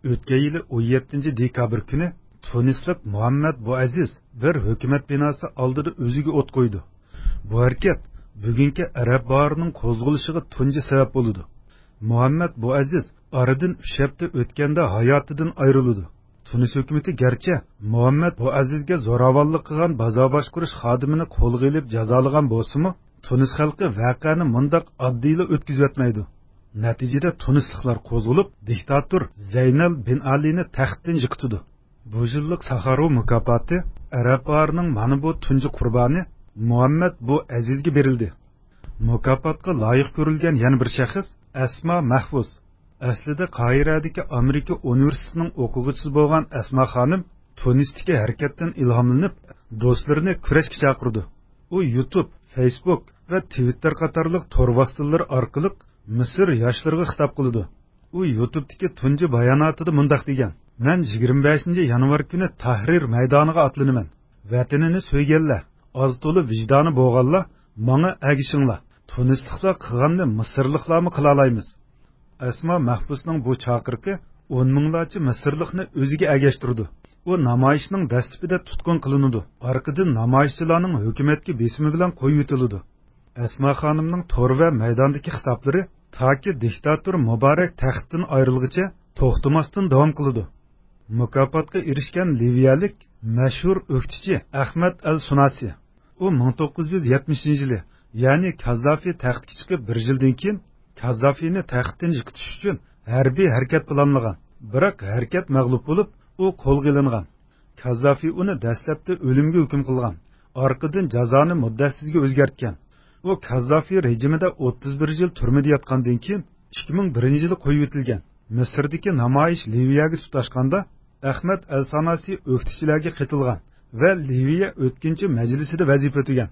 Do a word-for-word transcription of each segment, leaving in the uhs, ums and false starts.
O'tgan yili o'n yettinchi dekabr kuni Tunislik Muhammad Bouaziz bir hukumat binosi oldida o'ziga o't qo'ydi. Bu harakat bugungi Arab bahorining qo'zg'ilishiga tunji sabab bo'ldi. Muhammad Bouaziz oradan uch hafta o'tganda hayotidan ayrildi. Tunis hukumati garchi Muhammad Bouazizga zo'ravonlik qilgan bazo boshqarish xodimini qo'lga olib jazolagan bo'lsa-mu, Tunis xalqi voqeani mundaq oddiyla o'tkazib o'tmaydi. Natijada tunisliklar qo'zg'alib, diktator Zaynal bin Alini taxtdan yiqitdi. Bu yillik Saxarov mukofoti Arab bahorining mana bu tunji qurboni Muhammad Bouazizga berildi. Mukofotga loyiq ko'rilgan yana bir shaxs Asma Mahfuz. Aslida Qohiradagi Amerika universitetining o'quvchisi bo'lgan Asma xonim Tunisdagi harakatdan ilhomlanib, do'stlarini kurashga chaqirdi. U YouTube, Facebook va Twitter qatorliq tor vositalari orqali Misr yoshlariga xitob qildi. U YouTube'dagi tunji bayonotida mundaq degan: "Men yigirma beshinchi yanvar kuni Tahrir maydoniga otlanaman. Vatanini so'yganlar, oz to'la vijdoni bo'lganlar, menga agishinglar. Tunisliklar qilganni Misrliklarmi qila olamiz?" Asma Mahbusning bu chaqiriqi o'n minglarcha Misrlikni o'ziga agashtirdi. U namoyishning dastlabida tutqun qilinadi. Orqadan namoyishchilarning hukumatga besimi bilan qo'yib o'tildi. Asma xonimning to'r va maydondagi xitoblari toki diktator Muborak taxtdan ayrilguncha to'xtamasdan davom qildi. Mukofotga erishgan liviyalik mashhur o'qituvchi Ahmad al-Sunasi. U ming to'qqiz yuz yetmishinchi yili, ya'ni Kazzafi taxtga chiqib bir yildan keyin Kazzafini taxtdan yiqitish uchun harbiy harakat planlagan. Biroq harakat mag'lub bo'lib, u qo'lga olingan. Kazzafi uni dastlabda o'limga hukm qilgan. Orqadan jazoni muddatsizga o'zgartgan. U Kazzafi rejimida o'ttiz bir yil turmada yotgandan keyin ikki ming birinchi yili qo'yib o'tilgan. Misrdagi namoyish Liviyaga tutashganda Ahmad al-Sanasi o'qituvchilarga qitilgan va Liviya o'tkinchi majlisida vazifa o'tagan.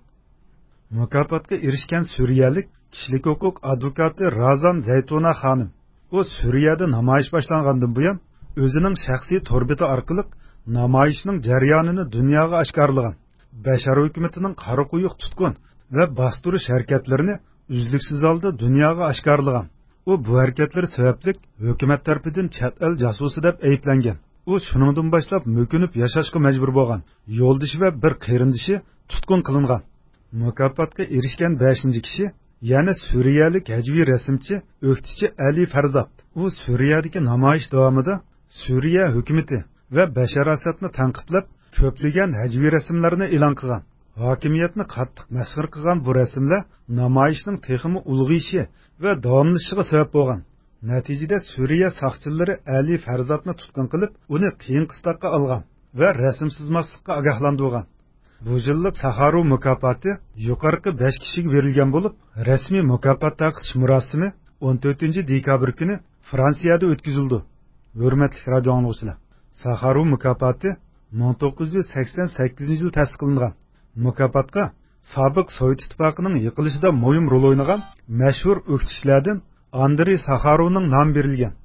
Mukofotga erishgan suriyalik kishilik huquq advokati Razan Zaytuna xonim. U Suriyada namoyish boshlangandan buyon o'zining shaxsiy torbeti orqali namoyishning jarayonini dunyoga oshkorlagan. Bashar hukumatining qora quyuq tutqun va bostirish harakatlarini uzluksiz holda dunyoga oshkorlagan. U bu harakatlar sababli hukumat tarafidan chet el jasusi deb ayblangan. U shuningdan boshlab mo'kinib yashashga majbur bo'lgan. Yo'ldoshi va bir qarindoshi tutqun qilingan. Mukofotga erishgan beshinchi kishi yana suriyalik hajviy rasmchi o'qituvchi Ali Farzad. U Suriyadagi namoyish davomida Suriya hukumati va Bashar Asadni tanqidlab, ko'plagan hajviy rasmlarni e'lon qilgan. Hokimiyatni qattiq masxir qilgan bu rasmlar namoyishning texmi ulg'ishi va davomlashishiga sabab bo'lgan. Natijada Suriya soqchilari Ali Farzadni tutqun qilib, uni qiyin qistoqqa olgan va rasm chizmaslikka ogohlantirgan. Bu yillik Saxarov mukofoti yuqorqi besh kishiga berilgan bo'lib, rasmiy mukofot taqdish murosimi o'n to'rtinchi dekabr kuni Fransiyada o'tkazildi. Hurmatli radio anglovchilar, Saxarov mukofoti ming to'qqiz yuz sakson sakkizinchi yil ta'sis qilingan. Mukofotga sobiq Sovet ittifoqining yiqilishida muhim rol o'ynagan mashhur o'qituvchilardan Andrey Saxarovning nomi berilgan.